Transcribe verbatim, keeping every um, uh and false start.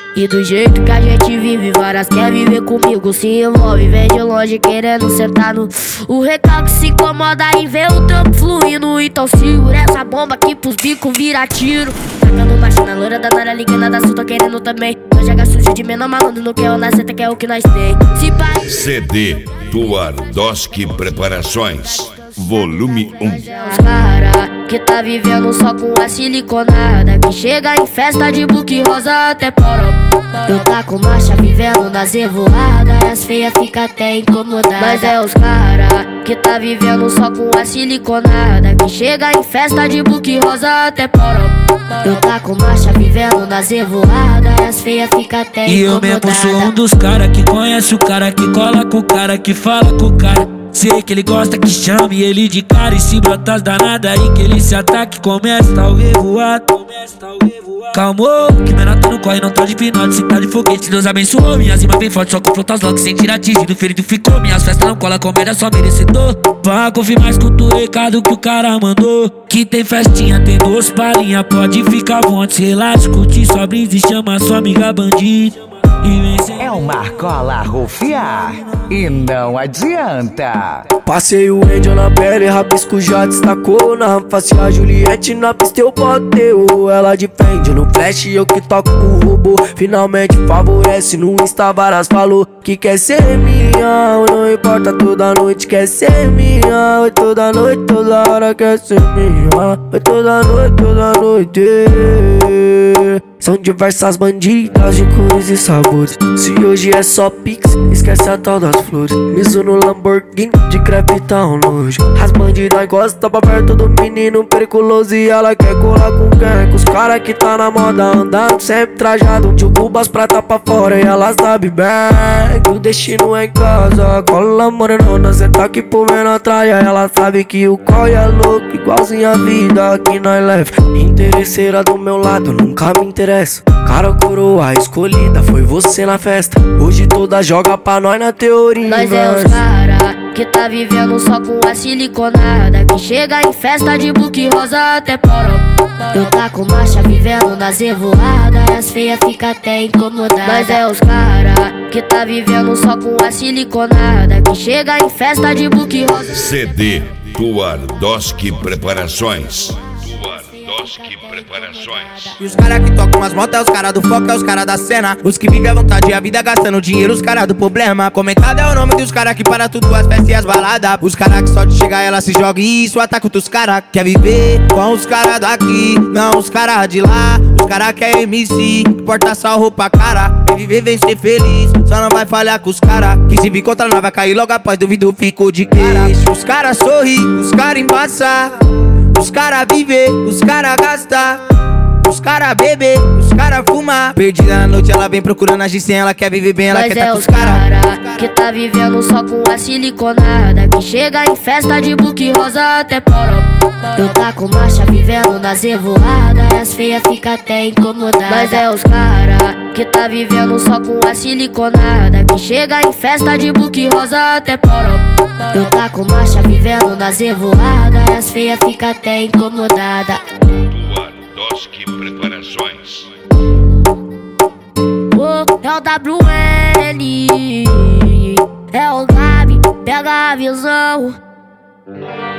E do jeito que a gente vive, várias quer viver comigo. Se envolve, vem de longe querendo sentar no... O recalque se incomoda em ver o trampo fluindo. Então segura essa bomba aqui pros bicos vira tiro. Tacando baixo na loira da Nara, ligando da sul, tô querendo também. Nós joga sujo de menor malandro, não quer o nasceta, que é o que nós tem. Se pá... C D Twardowski Preparações Volume um. Os cara que tá vivendo só com a siliconada, que chega em festa de book rosa até poró. Eu tá com marcha vivendo nas revoadas, as feias fica até incomodadas. Mas é os cara que tá vivendo só com a siliconada, que chega em festa de book rosa até poró. Eu tá com marcha vivendo nas revoadas, as feias fica até incomodadas. E eu mesmo sou um dos cara que conhece o cara, que cola com o cara, que fala com o cara. Sei que ele gosta que chame ele de cara, e se brotar as danadas aí que ele se ataque, começa o revoado. Calmou, que menor tá no corre, não tá de pinote, se tá de foguete, Deus abençoou. Minhas rimas bem fortes, só confronta os locks sem tirar atingido, ferido ficou. Minhas festas não cola, comédia só merecedor. Vá confirmar, escuta o recado que o cara mandou, que tem festinha, tem doce palhinha, pode ficar à vontade, relaxa, curtir sua brisa e chama sua amiga bandida. É o Marcola rufiar e não adianta. Passei o Angel na pele, rabisco já destacou. Na face a Juliette, na pista eu botei. Ela de frente no flash, eu que toco o robô. Finalmente favorece, no Insta várias falou que quer ser minha. Não importa, toda noite quer ser minha. Oi, toda noite, toda hora quer ser minha. Oi, toda noite, toda noite. São diversas bandidas de cores e sabores. Se hoje é só pix, esquece a tal das flores. Miso no Lamborghini, de crepe tá um nojo. As bandidas gostam pra perto do menino periculoso, e ela quer colar com quem? Com os cara que tá na moda, andando sempre trajado. De cubas prata pra fora e ela sabe bem que o destino é em casa. Cola morenona, cê tá aqui por ver na traia. Ela sabe que o coi é louco, igualzinho a vida que nós leva. Interesseira do meu lado, nunca me interessa. Cara, coroa escolhida, foi você na festa. Hoje toda joga pra nós na teoria. Nós é os cara que tá vivendo só com a siliconada, que chega em festa de book rosa até poró. Eu tá com marcha vivendo nas revoadas, as feias fica até incomodadas. Nós é os cara que tá vivendo só com a siliconada, que chega em festa de book rosa. C D Twardowski Preparações Preparações. E os caras que tocam as motos é os caras do foco, é os caras da cena. Os que vivem à vontade e a vida gastando dinheiro, os caras do problema. Comentado é o nome dos caras que para tudo, as festas e as baladas. Os caras que só de chegar ela se joga e isso ataca outros caras. Quer viver com os caras daqui, não os caras de lá. Os caras que é M C, que porta só roupa cara. Quer viver, vem ser feliz, só não vai falhar com os caras que se vir contra nós vai cair logo após, duvido ficou de cara. Os caras sorri, os caras embaçar. Os cara vive, os cara gasta. Os cara bebe, os cara fuma. Perdida na noite, ela vem procurando a G-cem. Ela quer viver bem, ela Mas quer é tá com os os cara, cara que tá vivendo só com a siliconada, que chega em festa de book rosa até poró. Eu tá com marcha vivendo nas revoadas, as feias fica até incomodadas. Mas é os cara que tá vivendo só com a siliconada, que chega em festa de book rosa até poró. Eu tá com marcha vivendo nas revoadas, as feias fica até incomodada. Twardowski Preparações. Oh, é o W N, é o Gabi, pega a visão.